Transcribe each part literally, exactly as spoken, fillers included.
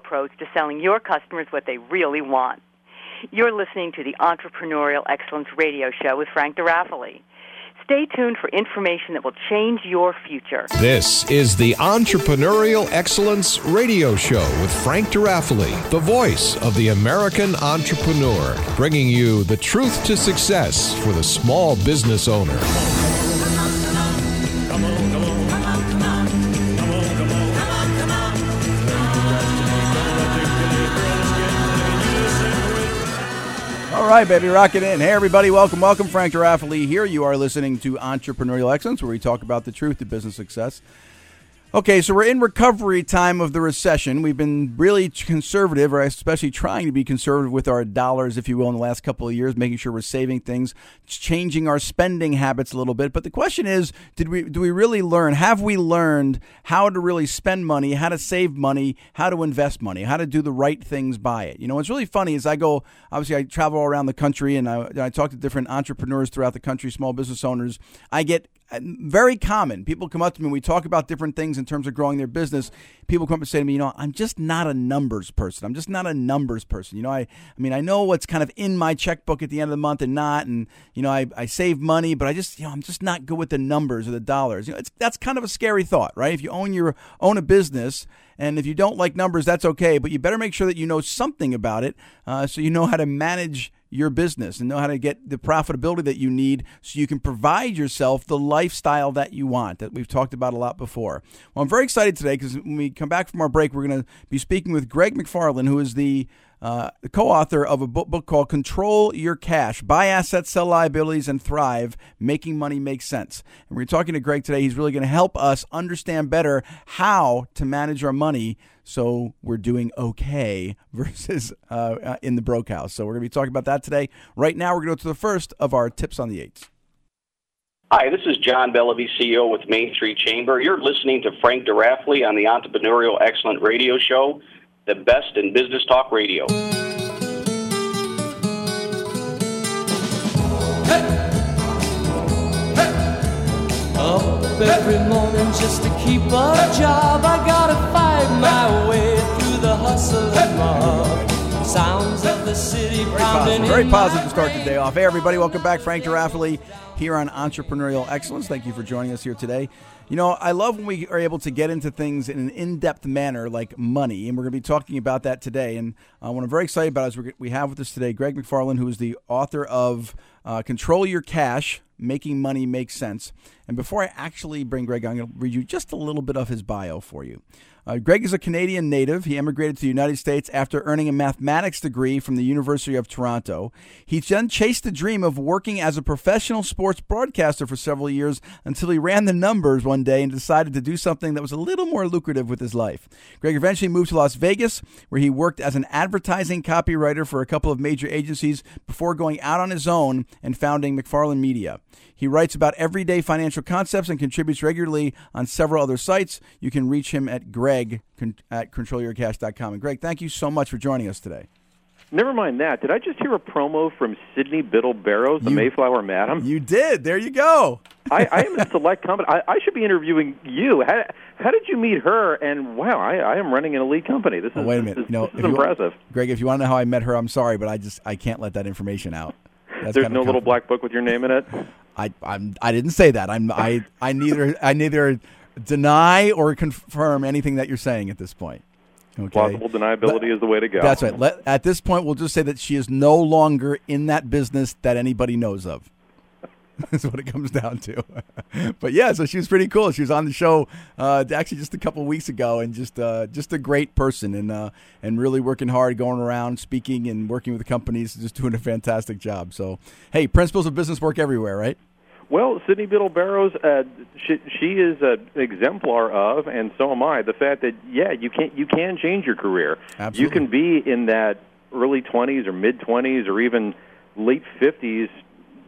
approach to selling your customers what they really want. You're listening to the Entrepreneurial Excellence Radio Show with Frank DiRaffaele. Stay tuned for information that will change your future. This is the Entrepreneurial Excellence Radio Show with Frank DiRaffaele, the voice of the American entrepreneur, bringing you the truth to success for the small business owner. All right, baby, rock it in. Hey, everybody, welcome, welcome. Frank DiRaffaele here. You are listening to Entrepreneurial Excellence, where we talk about the truth to business success. Okay, so we're in recovery time of the recession. We've been really conservative, or especially trying to be conservative with our dollars, if you will, in the last couple of years, making sure we're saving things, changing our spending habits a little bit. But the question is, did we do we really learn? Have we learned how to really spend money, how to save money, how to invest money, how to do the right things by it? You know, what's really funny is I go, obviously I travel all around the country, and I, I talk to different entrepreneurs throughout the country, small business owners. I get very common. People come up to me and we talk about different things in terms of growing their business. People come up and say to me, you know, I'm just not a numbers person. I'm just not a numbers person. You know, I, I mean, I know what's kind of in my checkbook at the end of the month and not. And, you know, I, I save money, but I just, you know, I'm just not good with the numbers or the dollars. You know, it's, that's kind of a scary thought, right? If you own your own a business, and if you don't like numbers, that's okay. But you better make sure that you know something about it, uh, so you know how to manage your business and know how to get the profitability that you need so you can provide yourself the lifestyle that you want, that we've talked about a lot before. Well, I'm very excited today because when we come back from our break, we're going to be speaking with Greg McFarland, who is the uh, co-author of a book, book called Control Your Cash, Buy Assets, Sell Liabilities, and Thrive, Making Money Make Sense. And we're talking to Greg today. He's really going to help us understand better how to manage our money so we're doing okay versus uh, uh, in the broke house. So we're going to be talking about that today. Right now, we're going to go to the first of our tips on the eights. Hi, this is John Bellaby, C E O with Main Street Chamber. You're listening to Frank DiRaffaele on the Entrepreneurial Excellent Radio Show, the best in business talk radio. Up every morning just to keep a job. I gotta fight my way through the hustle and mob. Sounds of the city pounding in. Very positive to start the day off. Hey, everybody, welcome back. Frank DiRaffaele here on Entrepreneurial Excellence. Thank you for joining us here today. You know, I love when we are able to get into things in an in-depth manner like money, and we're going to be talking about that today. And uh, what I'm very excited about is we're, we have with us today Greg McFarland, who is the author of uh, Control Your Cash, Making Money Make Sense. And before I actually bring Greg on, I'm going to read you just a little bit of his bio for you. Uh, Greg is a Canadian native. He emigrated to the United States after earning a mathematics degree from the University of Toronto. He then chased the dream of working as a professional sports broadcaster for several years until he ran the numbers one day and decided to do something that was a little more lucrative with his life. Greg eventually moved to Las Vegas, where he worked as an advertising copywriter for a couple of major agencies before going out on his own and founding McFarland Media. He writes about everyday financial concepts and contributes regularly on several other sites. You can reach him at Greg at control your cash dot com. And Greg, thank you so much for joining us today. Never mind that. Did I just hear a promo from Sydney Biddle Barrows, the you, Mayflower Madam? You did. There you go. I, I am a select company. I, I should be interviewing you. How, how did you meet her? And wow, I, I am running an elite company. This is, oh, wait a minute. This, no, this is impressive. Want, Greg, if you want to know how I met her, I'm sorry, but I just I can't let that information out. That's There's no little black book with your name in it? I I'm I didn't say that. I'm I, I neither I neither deny or confirm anything that you're saying at this point. Okay. Plausible deniability but, is the way to go. That's right. Let, at this point, we'll just say that she is no longer in that business that anybody knows of. That's what it comes down to. But yeah, so she was pretty cool. She was on the show uh, actually just a couple of weeks ago, and just uh, just a great person, and uh, and really working hard, going around, speaking, and working with companies, just doing a fantastic job. So, hey, principles of business work everywhere, right? Well, Sydney Biddle Barrows, uh, she, she is an exemplar of, and so am I, the fact that, yeah, you can, you can change your career. Absolutely. You can be in that early twenties or mid-twenties or even late fifties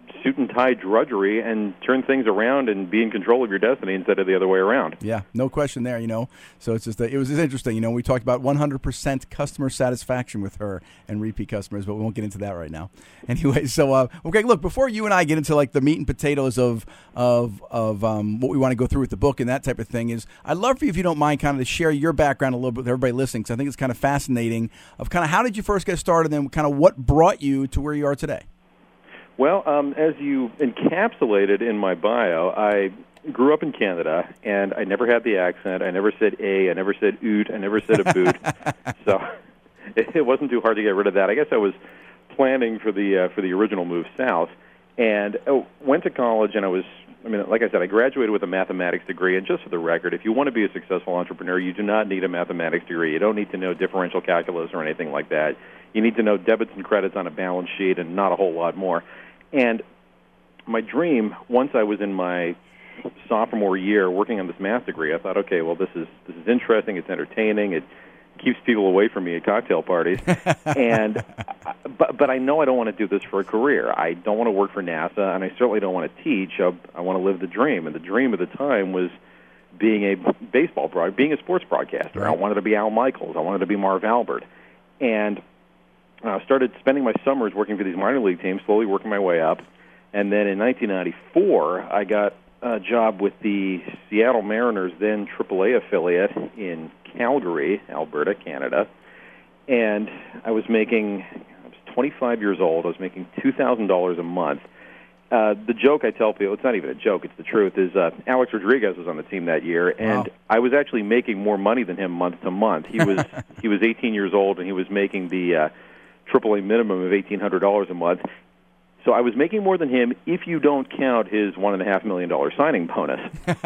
suit and tie drudgery and turn things around and be in control of your destiny instead of the other way around. Yeah, no question there, you know. So it's just, it was just interesting. You know, we talked about one hundred percent customer satisfaction with her and repeat customers, but we won't get into that right now. Anyway, so, uh, okay, look, before you and I get into, like, the meat and potatoes of of of um, what we want to go through with the book and that type of thing, is I'd love for you, if you don't mind, kind of to share your background a little bit with everybody listening, because I think it's kind of fascinating of kind of how did you first get started and kind of what brought you to where you are today. Well, um, as you encapsulated in my bio, I grew up in Canada, and I never had the accent. I never said a. I never said oot. I never said a boot. So it, it wasn't too hard to get rid of that. I guess I was planning for the uh, for the original move south, and I went to college, and I was, I mean, like I said, I graduated with a mathematics degree, and just for the record, if you want to be a successful entrepreneur, you do not need a mathematics degree. You don't need to know differential calculus or anything like that. You need to know debits and credits on a balance sheet and not a whole lot more. And my dream, once I was in my sophomore year working on this math degree, I thought, okay, well, this is this is interesting, it's entertaining, it keeps people away from me at cocktail parties, and but but I know I don't want to do this for a career. I don't want to work for NASA, and I certainly don't want to teach. I, I want to live the dream, and the dream at the time was being a baseball broad, being a sports broadcaster. Right. I wanted to be Al Michaels. I wanted to be Marv Albert, and I uh, started spending my summers working for these minor league teams, slowly working my way up. And then in nineteen ninety-four, I got a job with the Seattle Mariners, then triple A affiliate in Calgary, Alberta, Canada. And I was making, I was twenty-five years old, I was making two thousand dollars a month. Uh, the joke I tell people, it's not even a joke, it's the truth, is uh, Alex Rodriguez was on the team that year, and wow. I was actually making more money than him month to month. He was he was eighteen years old, and he was making the uh, triple A minimum of eighteen hundred dollars a month. So I was making more than him if you don't count his one and a half million dollar signing bonus.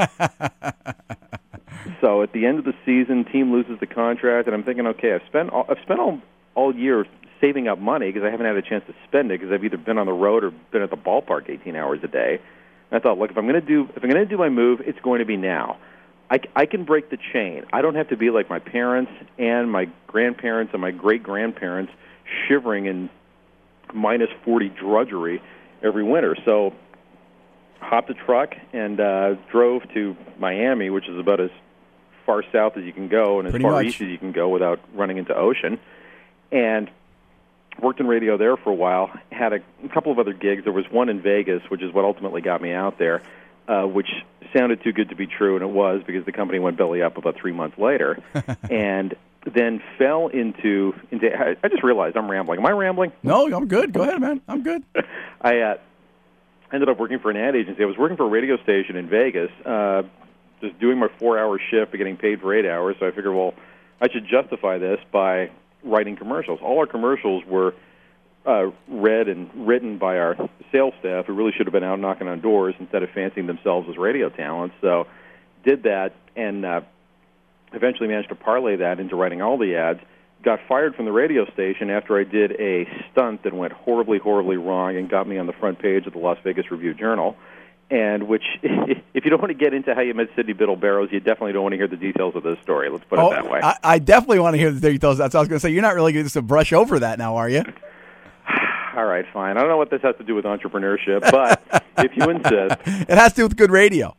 So at the end of the season, team loses the contract, and I'm thinking, okay, I've spent all, I've spent all all year saving up money because I haven't had a chance to spend it because I've either been on the road or been at the ballpark eighteen hours a day. And I thought, look, if I'm going to do if I'm going to do my move, it's going to be now. I, I can break the chain. I don't have to be like my parents and my grandparents and my great grandparents, shivering in minus forty drudgery every winter. So hopped a truck and uh, drove to Miami, which is about as far south as you can go and as Pretty far much. east as you can go without running into ocean. And worked in radio there for a while, had a, a couple of other gigs. There was one in Vegas, which is what ultimately got me out there, uh, which sounded too good to be true, and it was because the company went belly up about three months later. And then fell into, into I, I just realized I'm rambling. Am I rambling? No, I'm good. Go ahead, man. I'm good. I uh, ended up working for an ad agency. I was working for a radio station in Vegas, uh, just doing my four-hour shift but getting paid for eight hours. So I figured, well, I should justify this by writing commercials. All our commercials were uh, read and written by our sales staff, who really should have been out knocking on doors instead of fancying themselves as radio talents. So did that, and uh, eventually managed to parlay that into writing all the ads. Got fired from the radio station after I did a stunt that went horribly, horribly wrong and got me on the front page of the Las Vegas Review-Journal, and which, if you don't want to get into how you met Sidney Biddle Barrows, you definitely don't want to hear the details of this story. Let's put oh, it that way. I, I definitely want to hear the details. That's what I was going to say. You're not really going to brush over that now, are you? All right, fine. I don't know what this has to do with entrepreneurship, but if you insist. It has to do with good radio.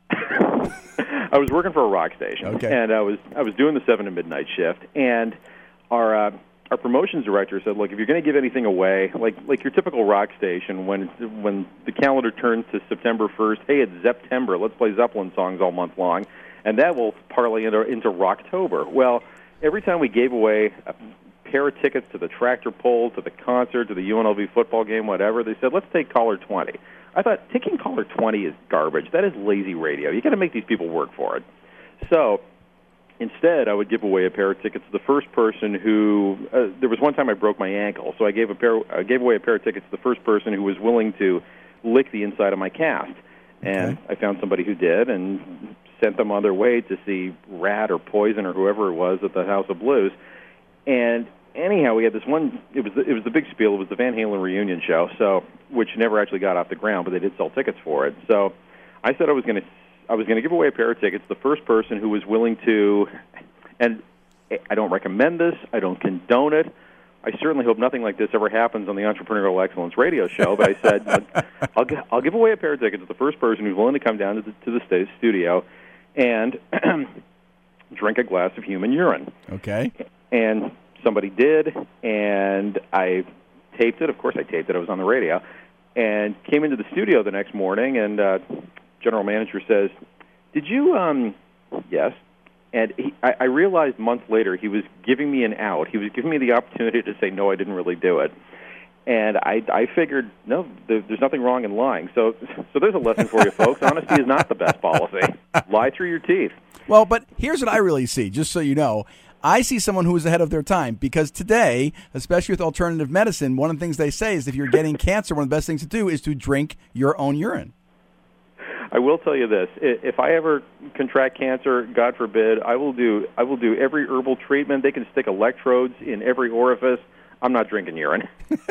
I was working for a rock station, okay. and I was I was doing the seven to midnight shift, and our uh, our promotions director said, "Look, if you're going to give anything away, like like your typical rock station, when when the calendar turns to September first, hey, it's September. Let's play Zeppelin songs all month long, and that will parlay into into Rocktober." Well, every time we gave away a pair of tickets to the tractor pull, to the concert, to the U N L V football game, whatever, they said, "Let's take caller twenty." I thought, taking caller twenty is garbage. That is lazy radio. You got to make these people work for it. So instead, I would give away a pair of tickets to the first person who. Uh, there was one time I broke my ankle, so I gave a pair. I gave away a pair of tickets to the first person who was willing to lick the inside of my cast, and okay. I found somebody who did, and sent them on their way to see Rat or Poison or whoever it was at the House of Blues, and. Anyhow, we had this one. It was the, it was the big spiel. It was the Van Halen reunion show, so which never actually got off the ground, but they did sell tickets for it. So I said I was going to I was going to give away a pair of tickets. The first person who was willing to, and I don't recommend this. I don't condone it, I certainly hope nothing like this ever happens on the Entrepreneurial Excellence Radio Show. But I said, I'll, I'll give away a pair of tickets to the first person who's willing to come down to the, to the sta- studio and drink a glass of human urine. Okay. And somebody did, and I taped it. Of course I taped it. I was on the radio. And came into the studio the next morning, and uh, general manager says, did you, um, yes. And he, I, I realized months later he was giving me an out. He was giving me the opportunity to say, no, I didn't really do it. And I, I figured, no, there, there's nothing wrong in lying. So, so there's a lesson for you, folks. Honesty is not the best policy. Lie through your teeth. Well, but here's what I really see, just so you know. I see someone who is ahead of their time, because today, especially with alternative medicine, one of the things they say is if you're getting cancer, one of the best things to do is to drink your own urine. I will tell you this: if I ever contract cancer, God forbid, I will do I will do every herbal treatment. They can stick electrodes in every orifice. I'm not drinking urine.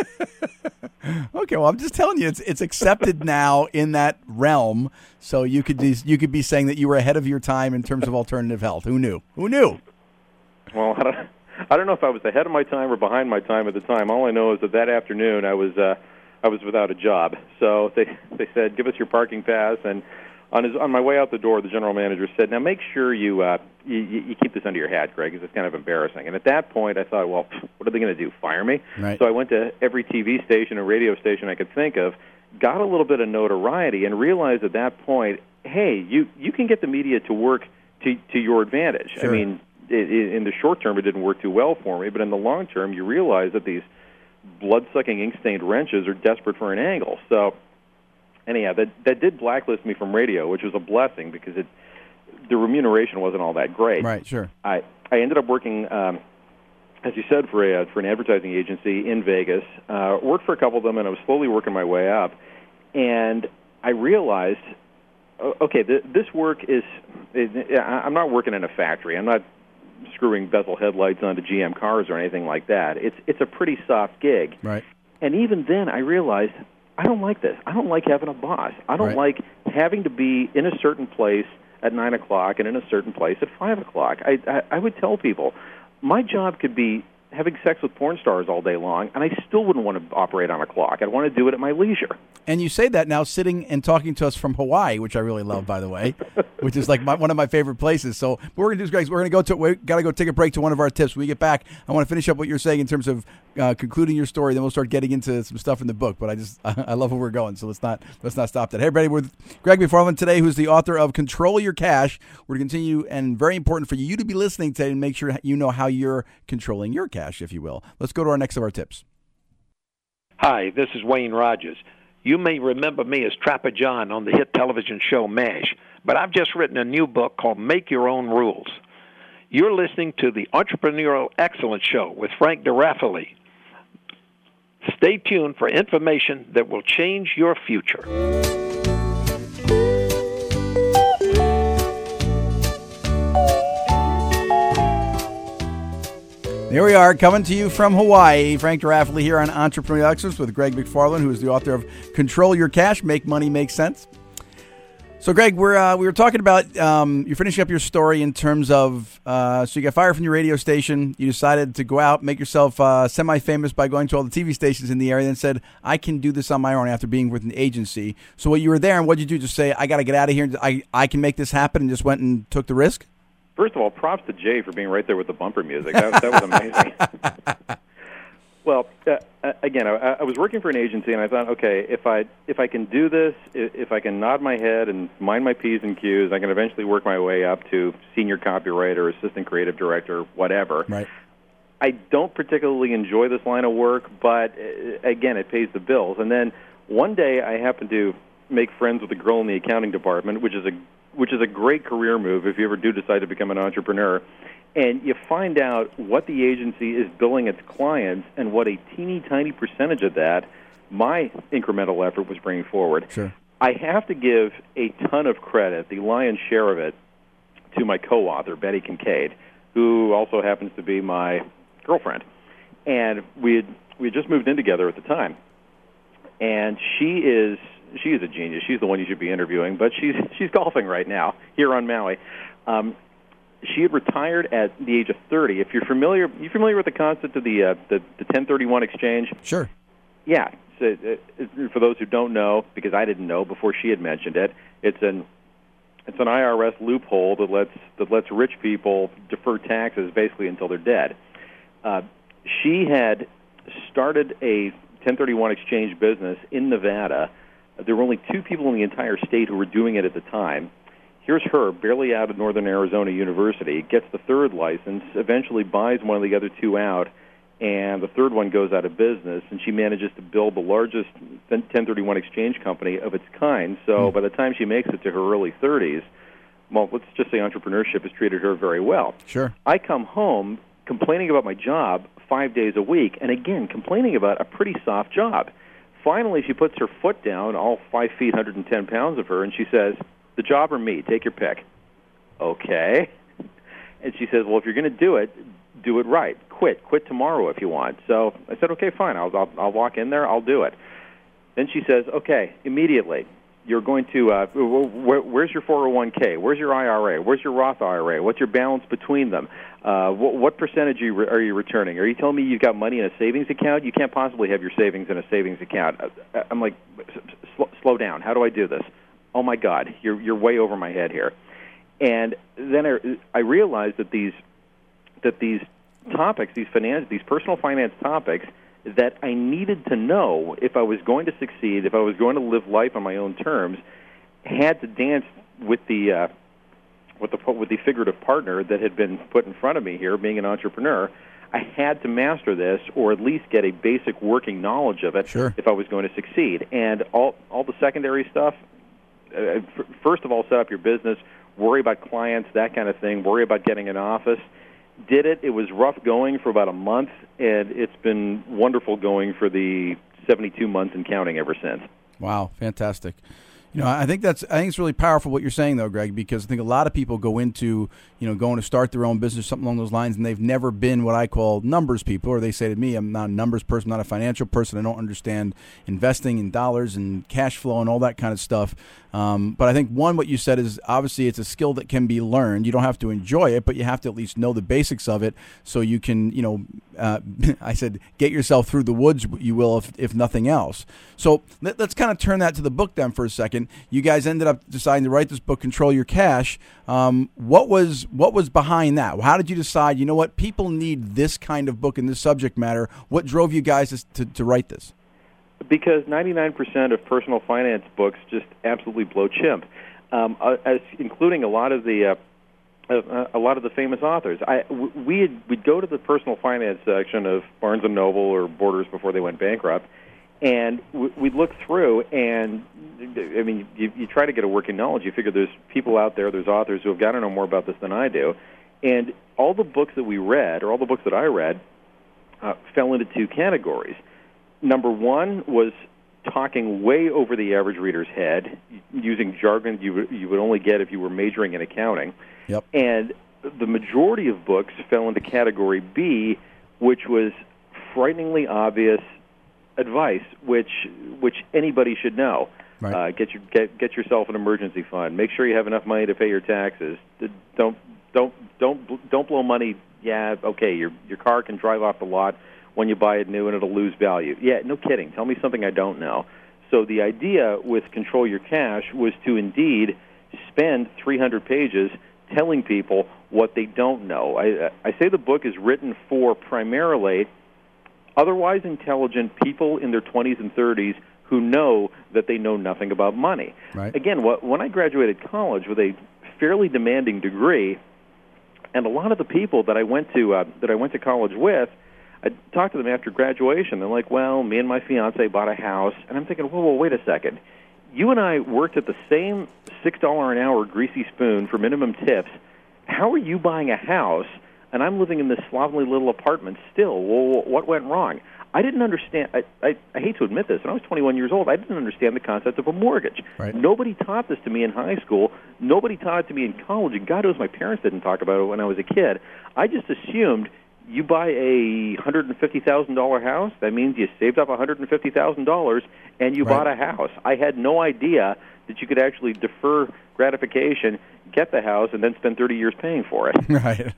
Okay, well, I'm just telling you, it's it's accepted now in that realm. So you could be, you could be saying that you were ahead of your time in terms of alternative health. Who knew? Who knew? Well, I don't, I don't know if I was ahead of my time or behind my time at the time. All I know is that that afternoon I was. Uh, I was without a job, so they they said, "Give us your parking pass." And on his on my way out the door, the general manager said, "Now make sure you uh, you, you keep this under your hat, Greg, because it's kind of embarrassing." And at that point, I thought, "Well, what are they going to do? Fire me?" Right. So I went to every T V station and radio station I could think of, got a little bit of notoriety, and realized at that point, hey, you you can get the media to work to to your advantage. Sure. I mean, it, it, in the short term, it didn't work too well for me, but in the long term, you realize that these blood-sucking, ink-stained wrenches are desperate for an angle. So, anyhow, that that did blacklist me from radio, which was a blessing because it the remuneration wasn't all that great. Right, sure. I, I ended up working, um, as you said, for a for an advertising agency in Vegas. Uh, worked for a couple of them, and I was slowly working my way up. And I realized, okay, th- this work is. It, I'm not working in a factory. I'm not screwing bezel headlights onto G M cars or anything like that. It's it's a pretty soft gig. Right. And even then, I realized I don't like this. I don't like having a boss. I don't Right. like having to be in a certain place at nine o'clock and in a certain place at five o'clock. I, I I would tell people, my job could be having sex with porn stars all day long, and I still wouldn't want to operate on a clock. I'd want to do it at my leisure. And you say that now sitting and talking to us from Hawaii, which I really love, by the way, which is like my, one of my favorite places. So what we're going to do is, Greg, we're going to go to, we got to go take a break to one of our tips. When we get back, I want to finish up what you're saying in terms of uh, concluding your story. Then we'll start getting into some stuff in the book. But I just, I love where we're going. So let's not, let's not stop that. Hey, everybody, we're with Greg McFarland today, who's the author of Control Your Cash. We're going to continue, and very important for you to be listening today and make sure you know how you're controlling your cash, if you will. Let's go to our next of our tips. Hi, this is Wayne Rogers. You may remember me as Trapper John on the hit television show MASH, but I've just written a new book called Make Your Own Rules. You're listening to the Entrepreneurial Excellence Show with Frank DeRaffaele. Stay tuned for information that will change your future. There we are, coming to you from Hawaii. Frank DeRaffaele here on Entrepreneurial Excellence with Greg McFarland, who is the author of Control Your Cash, Make Money Make Sense. So, Greg, we're uh, we were talking about um, you're finishing up your story in terms of uh, so you got fired from your radio station. You decided to go out, make yourself uh, semi-famous by going to all the T V stations in the area, and said, "I can do this on my own." After being with an agency, so while you were there, and what did you do? Just say, "I got to get out of here. I I can make this happen," and just went and took the risk. First of all, props to Jay for being right there with the bumper music. That, that was amazing. Well, uh, again, I, I was working for an agency, and I thought, okay, if I if I can do this, if I can nod my head and mind my P's and Q's, I can eventually work my way up to senior copywriter, assistant creative director, whatever. Right. I don't particularly enjoy this line of work, but uh, again, it pays the bills. And then one day, I happened to make friends with a girl in the accounting department, which is a which is a great career move if you ever do decide to become an entrepreneur. And you find out what the agency is billing its clients and what a teeny tiny percentage of that my incremental effort was bringing forward. Sure. I have to give a ton of credit, the lion's share of it, to my co-author, Betty Kincaid, who also happens to be my girlfriend. And we had, we had just moved in together at the time. And she is she is a genius. She's the one you should be interviewing, but she's she's golfing right now here on Maui. Um, she had retired at the age of thirty. If you're familiar, you familiar with the concept of the uh, the, the ten thirty-one exchange? Sure. Yeah. So, uh, for those who don't know, because I didn't know before she had mentioned it, it's an it's an I R S loophole that lets that lets rich people defer taxes basically until they're dead. Uh, she had started a ten thirty-one exchange business in Nevada. There were only two people in the entire state who were doing it at the time. Here's her, barely out of Northern Arizona University, gets the third license, eventually buys one of the other two out, and the third one goes out of business, and she manages to build the largest ten thirty-one exchange company of its kind. So mm. by the time she makes it to her early thirties, well, let's just say entrepreneurship has treated her very well. Sure. I come home complaining about my job five days a week, and again, complaining about a pretty soft job. Finally, she puts her foot down, all five feet, one hundred ten pounds of her, and she says, the job or me, take your pick. Okay. And she says, well, if you're going to do it, do it right. Quit. Quit tomorrow if you want. So I said, okay, fine. I'll, I'll, I'll walk in there. I'll do it. Then she says, okay, immediately, you're going to, uh, where, where's your four oh one k? Where's your I R A? Where's your Roth I R A? What's your balance between them? Uh, what, what percentage are you, are you returning? Are you telling me you've got money in a savings account? You can't possibly have your savings in a savings account. I'm like, slow, slow down. How do I do this? Oh, my God, you're, you're way over my head here. And then I, I realized that these that these topics, these finance, these personal finance topics, that I needed to know if I was going to succeed, if I was going to live life on my own terms, had to dance with the uh, with the with the figurative partner that had been put in front of me here, being an entrepreneur. I had to master this, or at least get a basic working knowledge of it, sure. if I was going to succeed. And all all the secondary stuff. Uh, first of all, set up your business. Worry about clients, that kind of thing. Worry about getting an office. Did it. It was rough going for about a month, and it's been wonderful going for the seventy-two months and counting ever since. Wow, fantastic. You know, I think that's I think it's really powerful what you're saying, though, Greg, because I think a lot of people go into, you know, going to start their own business, something along those lines, and they've never been what I call numbers people, or they say to me, I'm not a numbers person, I'm not a financial person, I don't understand investing in dollars and cash flow and all that kind of stuff. Um, but I think, one, what you said is obviously it's a skill that can be learned. You don't have to enjoy it, but you have to at least know the basics of it so you can, you know, uh, I said, get yourself through the woods, you will, if, if nothing else. So let, let's kind of turn that to the book then for a second. You guys ended up deciding to write this book, Control Your Cash. Um, what was what was behind that? How did you decide, you know what, people need this kind of book in this subject matter? What drove you guys to, to, to write this? Because ninety-nine percent of personal finance books just absolutely blow chimp, um, as, including a lot of the uh, uh, a lot of the famous authors. I we we'd go to the personal finance section of Barnes and Noble or Borders before they went bankrupt, and we'd look through, and I mean, you, you try to get a working knowledge. You figure there's people out there, there's authors who have got to know more about this than I do, and all the books that we read, or all the books that I read, uh, fell into two categories. Number one was talking way over the average reader's head, using jargon you would, you would only get if you were majoring in accounting. Yep. And the majority of books fell into category B, which was frighteningly obvious advice, which which anybody should know. Right. Uh, get your get get yourself an emergency fund. Make sure you have enough money to pay your taxes. Don't don't don't don't blow money. Yeah, okay. Your your car can drive off the lot when you buy it new and it'll lose value. Yeah, no kidding. Tell me something I don't know. So the idea with Control Your Cash was to indeed spend three hundred pages telling people what they don't know. I, I say the book is written for primarily otherwise intelligent people in their twenties and thirties who know that they know nothing about money. Right. Again, when I graduated college with a fairly demanding degree, and a lot of the people that I went to uh, that I went to college with, I talked to them after graduation. They're like, well, me and my fiance bought a house. And I'm thinking, whoa, whoa, wait a second. You and I worked at the same six dollars an hour greasy spoon for minimum tips. How are you buying a house, and I'm living in this slovenly little apartment still? Well, what went wrong? I didn't understand. I, I, I hate to admit this. When I was twenty-one years old, I didn't understand the concept of a mortgage. Right. Nobody taught this to me in high school. Nobody taught it to me in college. And God knows my parents didn't talk about it when I was a kid. I just assumed you buy a one hundred fifty thousand dollars house, that means you saved up one hundred fifty thousand dollars and you right. bought a house. I had no idea that you could actually defer gratification, get the house, and then spend thirty years paying for it. Right.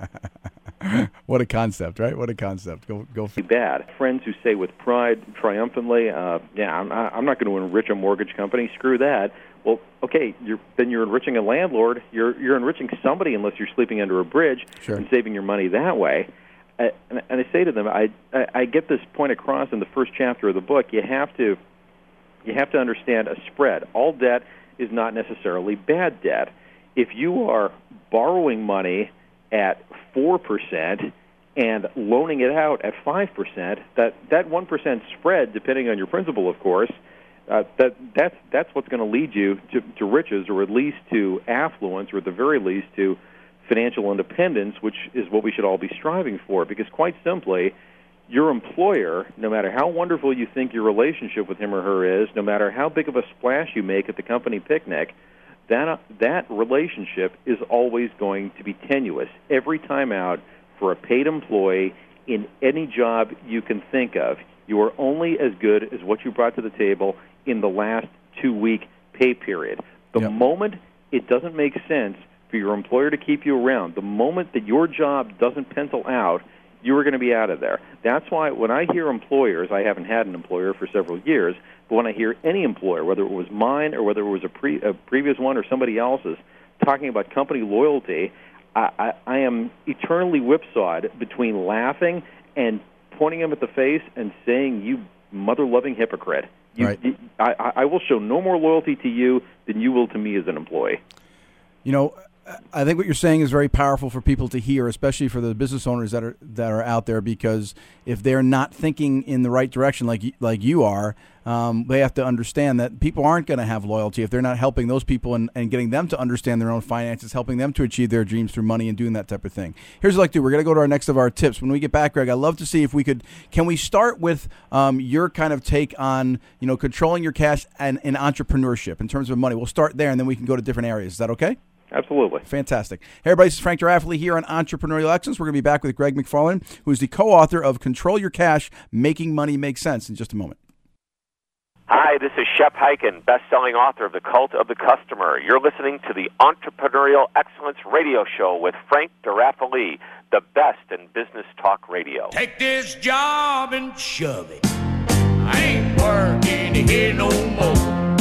What a concept, right? What a concept. Go, go. F- bad. Friends who say with pride, triumphantly, uh, "Yeah, I'm, I'm not going to enrich a mortgage company. Screw that." Well, okay, you're, then you're enriching a landlord. You're you're enriching somebody unless you're sleeping under a bridge Sure. and saving your money that way. Uh, and, and I say to them, I, I I get this point across in the first chapter of the book. You have to you have to understand a spread. All debt is not necessarily bad debt. If you are borrowing money at four percent and loaning it out at five percent, that that one percent spread, depending on your principal, of course, uh, that that's that's what's going to lead you to, to riches, or at least to affluence, or at the very least to financial independence, which is what we should all be striving for. Because quite simply, your employer, no matter how wonderful you think your relationship with him or her is, no matter how big of a splash you make at the company picnic, that that relationship is always going to be tenuous. Every time out for a paid employee in any job you can think of, you are only as good as what you brought to the table in the last two-week pay period. The Yep. moment it doesn't make sense for your employer to keep you around, the moment that your job doesn't pencil out, you are going to be out of there. That's why when I hear employers, I haven't had an employer for several years, but when I hear any employer, whether it was mine or whether it was a, pre, a previous one or somebody else's, talking about company loyalty, I, I, I am eternally whipsawed between laughing and pointing them at the face and saying, "You mother-loving hypocrite. You, Right. you, I, I will show no more loyalty to you than you will to me as an employee." You know, I think what you're saying is very powerful for people to hear, especially for the business owners that are that are out there, because if they're not thinking in the right direction like you- like you are, um, they have to understand that people aren't going to have loyalty if they're not helping those people and, and getting them to understand their own finances, helping them to achieve their dreams through money and doing that type of thing. Here's what I'd like to do. We're going to go to our next of our tips. When we get back, Greg, I'd love to see if we could, can we start with um, your kind of take on, you know, controlling your cash and, and entrepreneurship in terms of money. We'll start there, and then we can go to different areas. Is that okay? Absolutely. Fantastic. Hey, everybody, this is Frank Durafley here on Entrepreneurial Excellence. We're going to be back with Greg McFarland, who is the co-author of Control Your Cash, Making Money Make Sense, in just a moment. Hi, this is Shep Hyken, best-selling author of The Cult of the Customer. You're listening to the Entrepreneurial Excellence Radio Show with Frank Durafley, the best in business talk radio. Take this job and shove it. I ain't working here no more.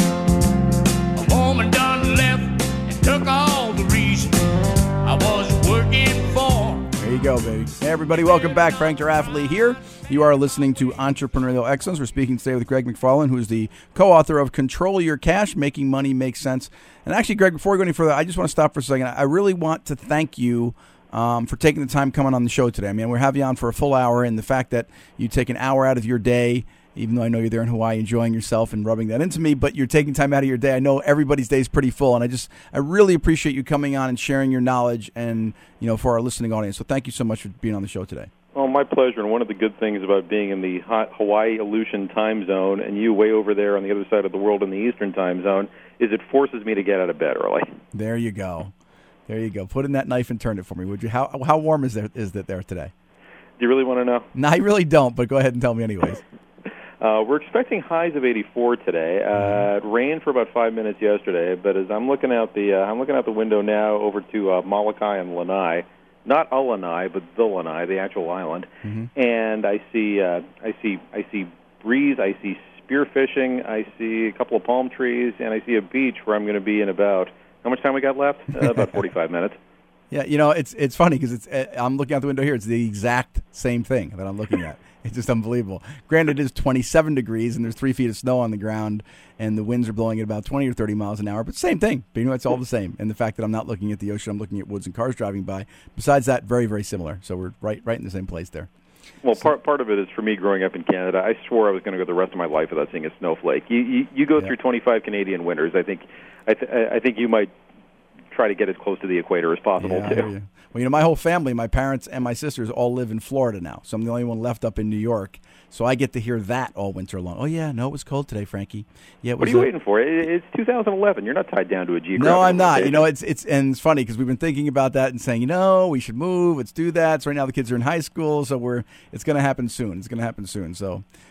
A woman done left and took all the reason I was working for. There you go, baby. Hey, everybody, welcome back. Frank Durafley here. You are listening to Entrepreneurial Excellence. We're speaking today with Greg McFarland, who is the co-author of Control Your Cash, Making Money Make Sense. And actually, Greg, before we go any further, I just want to stop for a second. I really want to thank you um, for taking the time coming on the show today. I mean, we're having you on for a full hour, and the fact that you take an hour out of your day, even though I know you're there in Hawaii enjoying yourself and rubbing that into me, but you're taking time out of your day. I know everybody's day is pretty full, and I just I really appreciate you coming on and sharing your knowledge and, you know, for our listening audience. So thank you so much for being on the show today. Oh, my pleasure. And one of the good things about being in the hot Hawaii Aleutian time zone and you way over there on the other side of the world in the Eastern time zone is it forces me to get out of bed early. There you go. There you go. Put in that knife and turn it for me, would you? How how warm is there is it there today? Do you really want to know? No, I really don't, but go ahead and tell me anyways. Uh, we're expecting highs of eighty-four today. Uh, it rained for about five minutes yesterday, but as I'm looking out the uh, I'm looking out the window now over to uh, Molokai and Lanai, not a Lanai, but the Lanai, the actual island, Mm-hmm. and I see uh, I see I see breeze, I see spearfishing, I see a couple of palm trees, and I see a beach where I'm going to be in about how much time we got left? Uh, about forty-five minutes. Yeah, you know, it's it's funny because it's uh, I'm looking out the window here. It's the exact same thing that I'm looking at. It's just unbelievable. Granted, it is twenty-seven degrees and there's three feet of snow on the ground, and the winds are blowing at about twenty or thirty miles an hour. But same thing. But you know, it's all the same. And the fact that I'm not looking at the ocean, I'm looking at woods and cars driving by. Besides that, very very similar. So we're right right in the same place there. Well, part part of it is for me growing up in Canada. I swore I was going to go the rest of my life without seeing a snowflake. You you, you go Yeah. through twenty-five Canadian winters. I think I th- I think you might try to get as close to the equator as possible Yeah, I too. hear you. Well, you know, my whole family, my parents and my sisters all live in Florida now. So I'm the only one left up in New York. So I get to hear that all winter long. Oh, yeah, no, it was cold today, Frankie. Yeah, it What was are you a- waiting for? It- It's two thousand eleven. You're not tied down to a geographic. No, I'm not. You location. know, it's it's and it's funny because we've been thinking about that and saying, you know, we should move. Let's do that. So right now the kids are in high school, so we're it's going to happen soon. It's going to happen soon. So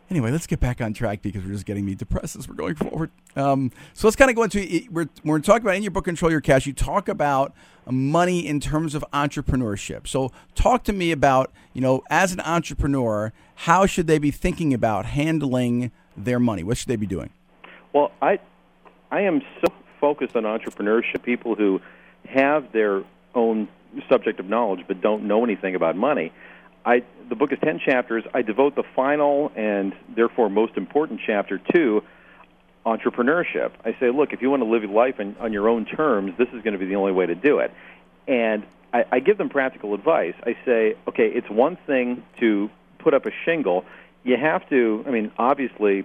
Anyway, let's get back on track because we're just getting me depressed as we're going forward. Um, so let's kind of go into it. We're, we're talking about in your book, Control Your Cash, you talk about money in terms of entrepreneurship. So talk to me about, you know, as an entrepreneur, how should they be thinking about handling their money? What should they be doing? Well, I, I am so focused on entrepreneurship, people who have their own subject of knowledge but don't know anything about money. I, the book is ten chapters. I devote the final and therefore most important chapter to entrepreneurship. I say, look, if you want to live your life in, on your own terms, this is going to be the only way to do it. And I, I give them practical advice. I say, okay, it's one thing to put up a shingle. You have to, I mean, obviously,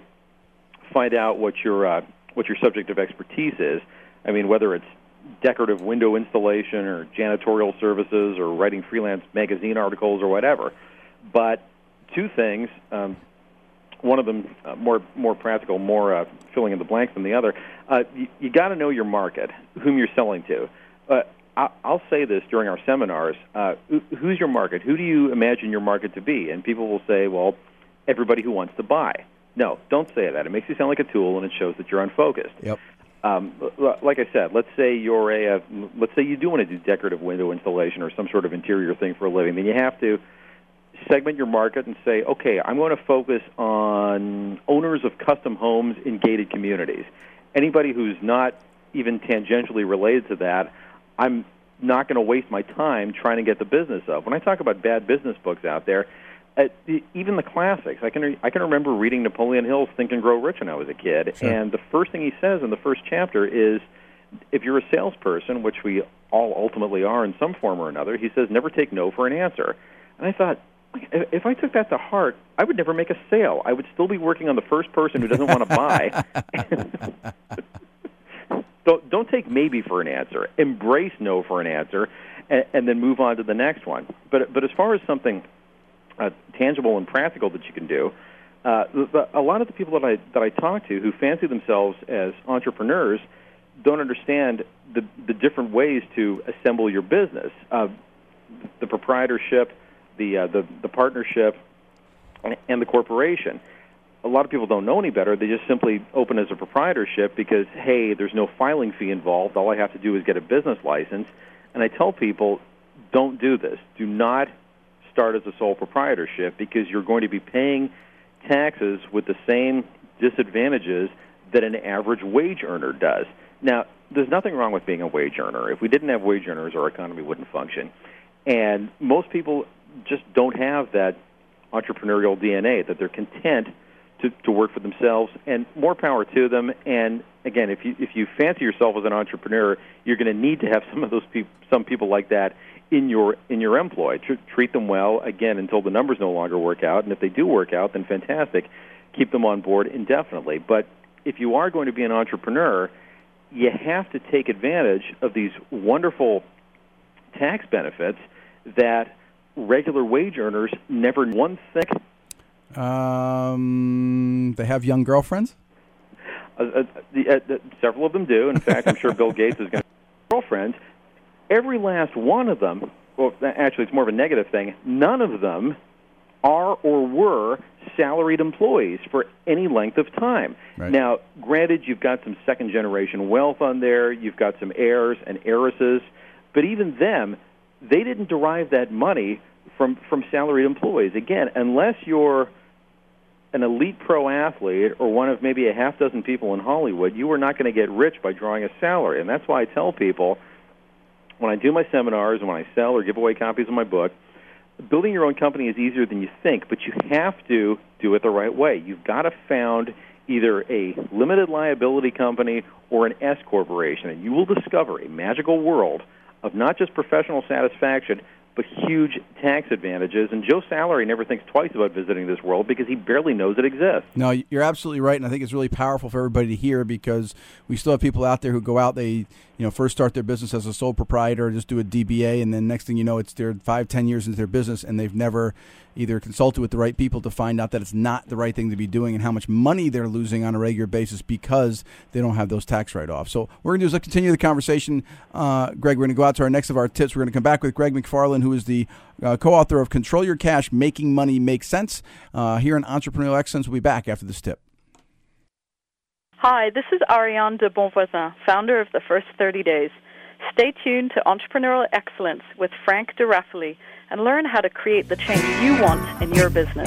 find out what your uh, what your subject of expertise is. I mean, whether it's decorative window installation or janitorial services or writing freelance magazine articles or whatever. But two things, um, one of them uh, more more practical, more uh, filling in the blanks than the other, uh, you, you got to know your market, whom you're selling to. Uh, I, I'll say this during our seminars, uh, who's your market? Who do you imagine your market to be? And people will say, well, everybody who wants to buy. No, don't say that. It makes you sound like a tool, and it shows that you're unfocused. Yep. Um, like I said, let's say you're a, uh, let's say you do want to do decorative window installation or some sort of interior thing for a living. Then you have to segment your market and say, okay, I'm going to focus on owners of custom homes in gated communities. Anybody who's not even tangentially related to that, I'm not going to waste my time trying to get the business of. When I talk about bad business books out there, Uh, the, even the classics. I can re- I can remember reading Napoleon Hill's Think and Grow Rich when I was a kid, sure. and the first thing he says in the first chapter is, if you're a salesperson, which we all ultimately are in some form or another, he says, never take no for an answer. And I thought, if I took that to heart, I would never make a sale. I would still be working on the first person who doesn't want to buy. don't, don't take maybe for an answer. Embrace no for an answer, and, and then move on to the next one. But but as far as something Uh, tangible and practical that you can do. Uh, the, the, a lot of the people that I that I talk to who fancy themselves as entrepreneurs don't understand the the different ways to assemble your business, uh, the proprietorship, the uh, the the partnership, and the corporation. A lot of people don't know any better. They just simply open as a proprietorship because, hey, there's no filing fee involved. All I have to do is get a business license. And I tell people, don't do this. Do not start as a sole proprietorship because you're going to be paying taxes with the same disadvantages that an average wage earner does. Now, there's nothing wrong with being a wage earner. If we didn't have wage earners, our economy wouldn't function. And most people just don't have that entrepreneurial D N A, that they're content to, to work for themselves, and more power to them. And again, if you if you fancy yourself as an entrepreneur, you're going to need to have some of those people, some people like that in your in your employ. Tr- treat them well, again, until the numbers no longer work out. And if they do work out, then fantastic. Keep them on board indefinitely. But if you are going to be an entrepreneur, you have to take advantage of these wonderful tax benefits that regular wage earners never one thing. Um, they have young girlfriends? Uh, uh, the, uh, the, several of them do. In fact, I'm sure Bill Gates is going to have girlfriends. Every last one of them, well, actually it's more of a negative thing, none of them are or were salaried employees for any length of time. Right. Now, granted, you've got some second-generation wealth on there, you've got some heirs and heiresses, but even them, they didn't derive that money from, from salaried employees. Again, unless you're an elite pro athlete or one of maybe a half dozen people in Hollywood, you are not going to get rich by drawing a salary. And that's why I tell people, when I do my seminars and when I sell or give away copies of my book, building your own company is easier than you think, but you have to do it the right way. You've got to found either a limited liability company or an S corporation, and you will discover a magical world of not just professional satisfaction, but huge tax advantages. And Joe Salary never thinks twice about visiting this world because he barely knows it exists. No, you're absolutely right, and I think it's really powerful for everybody to hear because we still have people out there who go out, they you know first start their business as a sole proprietor, just do a D B A, and then next thing you know, it's they're five, ten years into their business, and they've never either consulted with the right people to find out that it's not the right thing to be doing and how much money they're losing on a regular basis because they don't have those tax write-offs. So what we're going to do is let's continue the conversation. Uh, Greg, we're going to go out to our next of our tips. We're going to come back with Greg McFarland, who is the uh, co-author of Control Your Cash, Making Money Make Sense. Uh, here in Entrepreneurial Excellence, we'll be back after this tip. Hi, this is Ariane de Bonvoisin, founder of The First thirty days. Stay tuned to Entrepreneurial Excellence with Frank DeRaffoli and learn how to create the change you want in your business.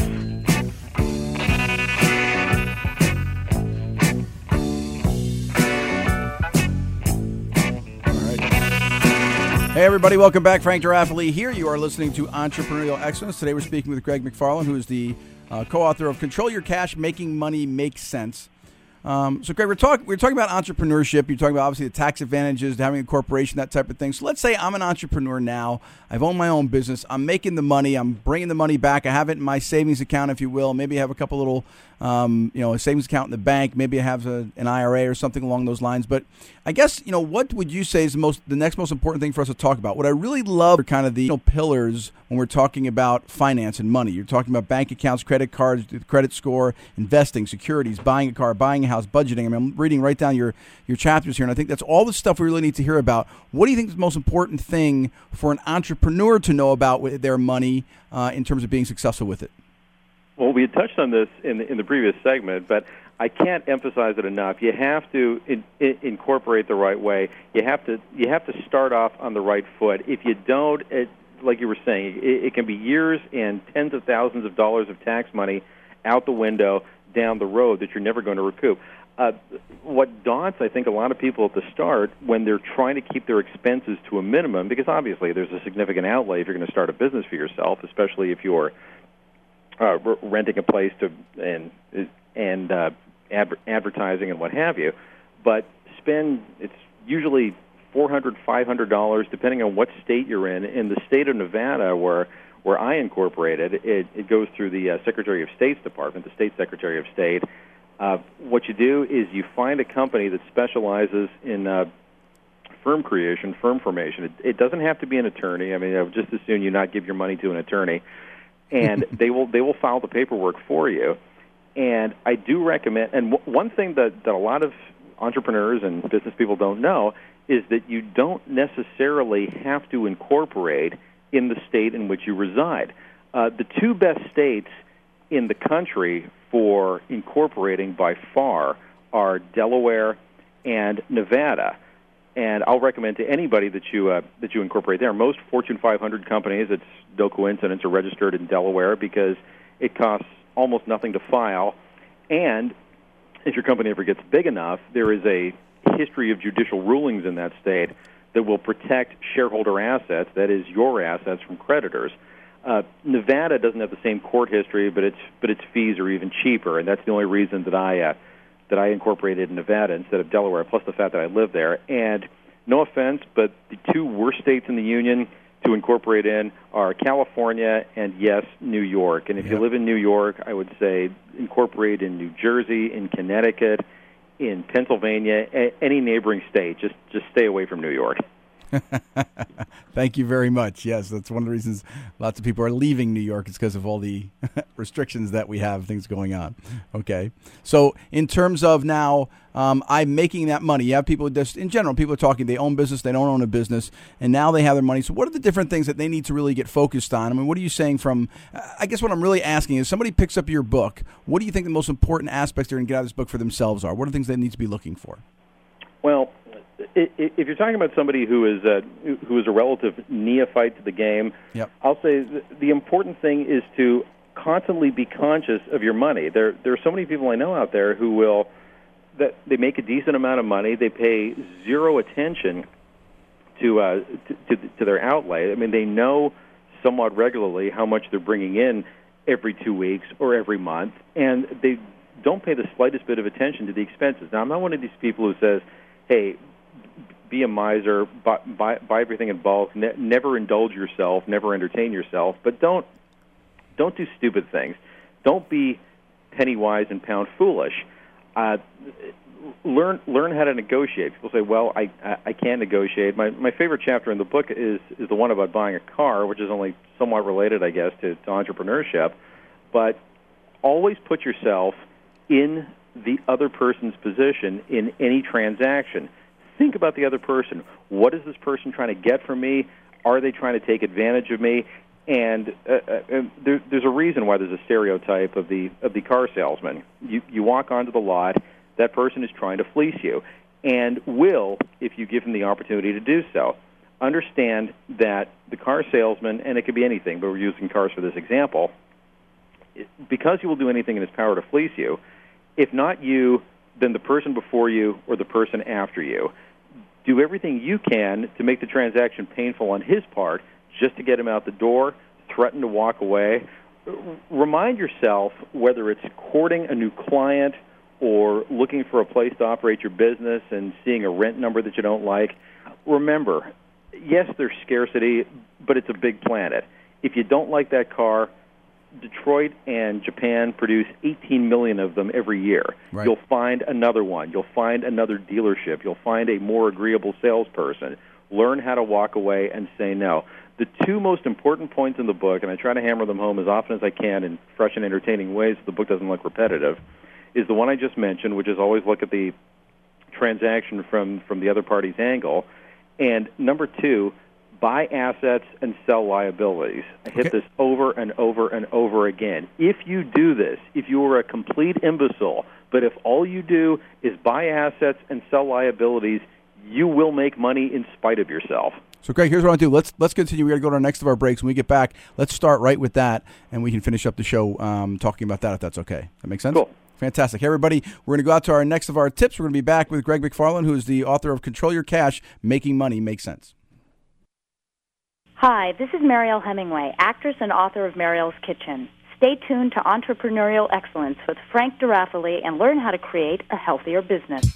Hey, everybody. Welcome back. Frank DeRaffoli here. You are listening to Entrepreneurial Excellence. Today we're speaking with Greg McFarland, who is the uh, co-author of Control Your Cash, Making Money Make Sense. Um, so, Greg, we're, talk, we're talking about entrepreneurship. You're talking about, obviously, the tax advantages, having a corporation, that type of thing. So let's say I'm an entrepreneur now. I've owned my own business. I'm making the money. I'm bringing the money back. I have it in my savings account, if you will. Maybe I have a couple little, um, you know, a savings account in the bank. Maybe I have a, an I R A or something along those lines. But I guess, you know, what would you say is the most, the next most important thing for us to talk about? What I really love are kind of the you know, pillars when we're talking about finance and money. You're talking about bank accounts, credit cards, credit score, investing, securities, buying a car, buying a house, budgeting. I mean, I'm reading right down your, your chapters here, and I think that's all the stuff we really need to hear about. What do you think is the most important thing for an entrepreneur to know about with their money uh, in terms of being successful with it? Well, we had touched on this in the, in the previous segment, but I can't emphasize it enough. You have to in, in, incorporate the right way. You have to you have to start off on the right foot. If you don't, it, like you were saying, it, it can be years and tens of thousands of dollars of tax money out the window down the road that you're never going to recoup. Uh, what daunts, I think, a lot of people at the start when they're trying to keep their expenses to a minimum, because obviously there's a significant outlay if you're going to start a business for yourself, especially if you're uh, r- renting a place to and and uh, ad- advertising and what have you. But spend it's usually four hundred dollars, five hundred dollars, depending on what state you're in. In the state of Nevada, where where I incorporated, it, it goes through the uh, Secretary of State's department, the State Secretary of State. Uh, what you do is you find a company that specializes in uh, firm creation, firm formation. It, it doesn't have to be an attorney. I mean, I would just as soon you not give your money to an attorney, and they will they will file the paperwork for you. And I do recommend. And w- one thing that, that a lot of entrepreneurs and business people don't know is that you don't necessarily have to incorporate in the state in which you reside. Uh, the two best states in the country for incorporating by far are Delaware and Nevada. And I'll recommend to anybody that you uh, that you incorporate there. Most Fortune five hundred companies, it's no coincidence, are registered in Delaware because it costs almost nothing to file. And if your company ever gets big enough, there is a history of judicial rulings in that state that will protect shareholder assets, that is, your assets, from creditors. Uh, Nevada doesn't have the same court history, but its but its fees are even cheaper, and that's the only reason that I uh, that I incorporated in Nevada instead of Delaware. Plus the fact that I live there. And no offense, but the two worst states in the union to incorporate in are California and yes, New York. And if yep. you live in New York, I would say incorporate in New Jersey, in Connecticut, in Pennsylvania, a- any neighboring state. Just just stay away from New York. Thank you very much. Yes, that's one of the reasons lots of people are leaving New York. It's because of all the restrictions that we have, things going on. Okay. So in terms of now, um, I'm making that money. You have people just, in general, people are talking, they own business, they don't own a business, and now they have their money. So what are the different things that they need to really get focused on? I mean, what are you saying from, I guess what I'm really asking is, somebody picks up your book, what do you think the most important aspects they're going to get out of this book for themselves are? What are the things they need to be looking for? Well, if you're talking about somebody who is a, who is a relative neophyte to the game, yep. I'll say the important thing is to constantly be conscious of your money. There, there are so many people I know out there who will that they make a decent amount of money, they pay zero attention to uh, to, to, to their outlay. I mean, they know somewhat regularly how much they're bringing in every two weeks or every month, and they don't pay the slightest bit of attention to the expenses. Now, I'm not one of these people who says, hey, be a miser, buy, buy, buy everything in bulk, ne- never indulge yourself, never entertain yourself, but don't don't do stupid things. Don't be penny wise and pound foolish. Uh, learn learn how to negotiate. People say, well, I I can't negotiate. My my favorite chapter in the book is is the one about buying a car, which is only somewhat related, I guess, to, to entrepreneurship. But always put yourself in the other person's position in any transaction. Think about the other person. What is this person trying to get from me? Are they trying to take advantage of me? And uh, uh, there, there's a reason why there's a stereotype of the of the car salesman. You you walk onto the lot, that person is trying to fleece you, and will if you give him the opportunity to do so. Understand that the car salesman, and it could be anything, but we're using cars for this example, because he will do anything in his power to fleece you. If not you, then the person before you or the person after you. Do everything you can to make the transaction painful on his part, just to get him out the door, threaten to walk away. Remind yourself, whether it's courting a new client or looking for a place to operate your business and seeing a rent number that you don't like, remember, yes, there's scarcity, but it's a big planet. If you don't like that car, Detroit and Japan produce eighteen million of them every year. Right. You'll find another one. You'll find another dealership. You'll find a more agreeable salesperson. Learn how to walk away and say no. The two most important points in the book, and I try to hammer them home as often as I can in fresh and entertaining ways so the book doesn't look repetitive, is the one I just mentioned, which is always look at the transaction from, from the other party's angle. And number two, buy assets and sell liabilities. I hit okay. this over and over and over again. If you do this, if you are a complete imbecile, but if all you do is buy assets and sell liabilities, you will make money in spite of yourself. So, Greg, here's what I want to do. Let's let's continue. We're going to go to our next of our breaks. When we get back, let's start right with that, and we can finish up the show um, talking about that, if that's okay. That makes sense? Cool. Fantastic. Hey, everybody, we're going to go out to our next of our tips. We're going to be back with Greg McFarland, who is the author of Control Your Cash, Making Money Make Sense. Hi, this is Marielle Hemingway, actress and author of Marielle's Kitchen. Stay tuned to Entrepreneurial Excellence with Frank DeRaffoli and learn how to create a healthier business.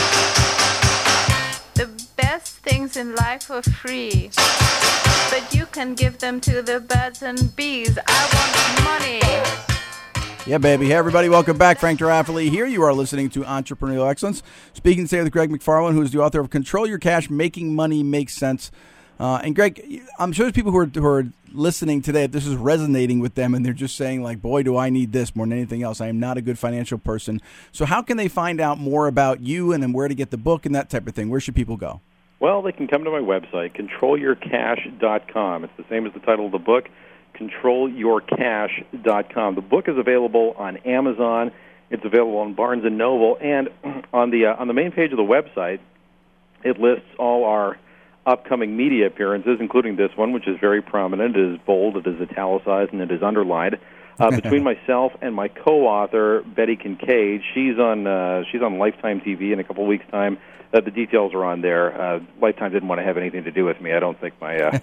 The best things in life are free, but you can give them to the birds and bees. I want money. Yeah, baby. Hey, everybody. Welcome back. Frank DeRaffoli here. You are listening to Entrepreneurial Excellence. Speaking today with Greg McFarland, who is the author of Control Your Cash, Making Money Make Sense. Uh, and, Greg, I'm sure there's people who are, who are listening today, this is resonating with them, and they're just saying, like, boy, do I need this more than anything else. I am not a good financial person. So how can they find out more about you and then where to get the book and that type of thing? Where should people go? Well, they can come to my website, control your cash dot com. It's the same as the title of the book, control your cash dot com. The book is available on Amazon. It's available on Barnes and Noble. And on the, uh, on the main page of the website, it lists all our upcoming media appearances, including this one, which is very prominent. It is bold, it is italicized, and it is underlined. Uh, between myself and my co-author, Betty Kincaid, she's on uh, she's on Lifetime T V in a couple of weeks' time. Uh, the details are on there. Uh, Lifetime didn't want to have anything to do with me. I don't think my uh,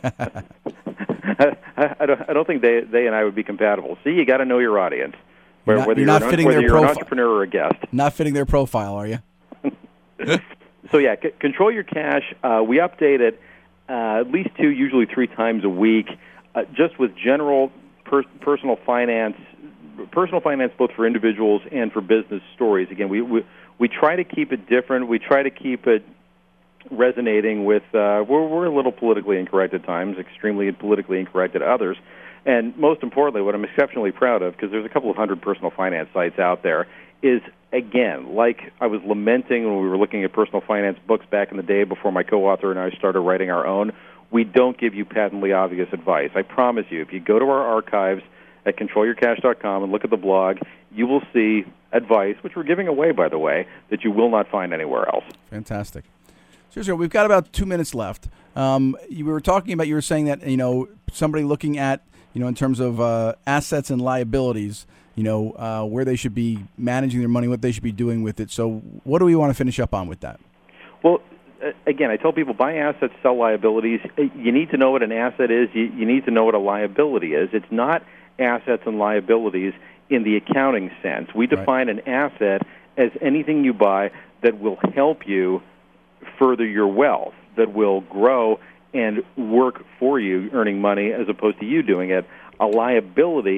I, I, don't, I don't think they they and I would be compatible. See, you got to know your audience. You're not, whether you're you're, not an, fitting whether their you're profi- an entrepreneur or a guest. Not fitting their profile, are you? So, yeah, c- Control Your Cash, uh, we update it uh, at least two, usually three times a week, uh, just with general per- personal finance, personal finance both for individuals and for business stories. Again, we, we, we try to keep it different. We try to keep it resonating with, uh, we're, we're a little politically incorrect at times, extremely politically incorrect at others. And most importantly, what I'm exceptionally proud of, because there's a couple of hundred personal finance sites out there, is, again, like I was lamenting when we were looking at personal finance books back in the day before my co-author and I started writing our own, we don't give you patently obvious advice. I promise you, if you go to our archives at control your cash dot com and look at the blog, you will see advice, which we're giving away, by the way, that you will not find anywhere else. Fantastic. Seriously, we've got about two minutes left. Um, you were talking about, you were saying that, you know, somebody looking at, you know, in terms of uh, assets and liabilities, you know, uh, where they should be managing their money, what they should be doing with it. So what do we want to finish up on with that? Well, again, I tell people, buy assets, sell liabilities. You need to know what an asset is. You, you need to know what a liability is. It's not assets and liabilities in the accounting sense. We define right. an asset as anything you buy that will help you further your wealth, that will grow and work for you, earning money, as opposed to you doing it. A liability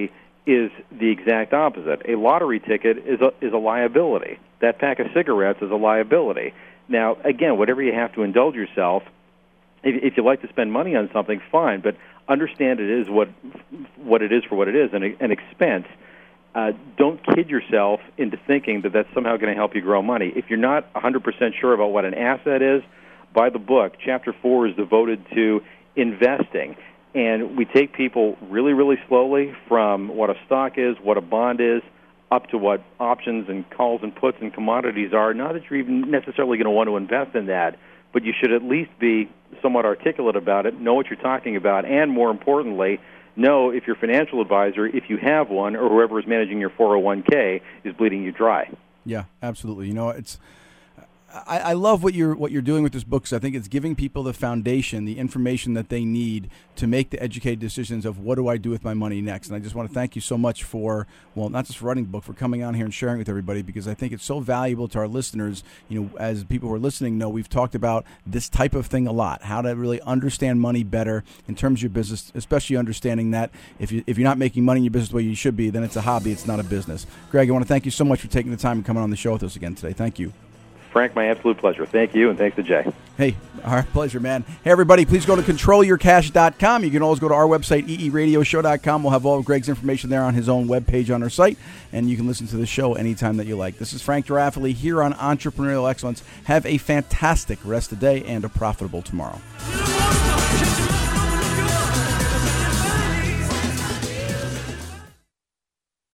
is the exact opposite. A lottery ticket is a, is a liability. That pack of cigarettes is a liability. Now, again, whatever you have to indulge yourself, if, if you like to spend money on something, fine, but understand it is what what it is for what it is, an, an expense. Uh, don't kid yourself into thinking that that's somehow going to help you grow money. If you're not one hundred percent sure about what an asset is, buy the book. Chapter four is devoted to investing. And we take people really, really slowly from what a stock is, what a bond is, up to what options and calls and puts and commodities are. Not that you're even necessarily going to want to invest in that, but you should at least be somewhat articulate about it, know what you're talking about, and more importantly, know if your financial advisor, if you have one, or whoever is managing your four oh one k, is bleeding you dry. Yeah, absolutely. You know, it's I, I love what you're what you're doing with this book, because I think it's giving people the foundation, the information that they need to make the educated decisions of what do I do with my money next. And I just want to thank you so much for, well, not just for writing the book, for coming on here and sharing with everybody, because I think it's so valuable to our listeners. You know, as people who are listening know, we've talked about this type of thing a lot, how to really understand money better in terms of your business, especially understanding that if, you, if you're not making money in your business the way you should be, then it's a hobby, it's not a business. Greg, I want to thank you so much for taking the time and coming on the show with us again today. Thank you. Frank, my absolute pleasure. Thank you, and thanks to Jay. Hey, our pleasure, man. Hey, everybody, please go to control your cash dot com. You can always go to our website, e e radio show dot com. We'll have all of Greg's information there on his own webpage on our site, and you can listen to the show anytime that you like. This is Frank Durafoli here on Entrepreneurial Excellence. Have a fantastic rest of the day and a profitable tomorrow.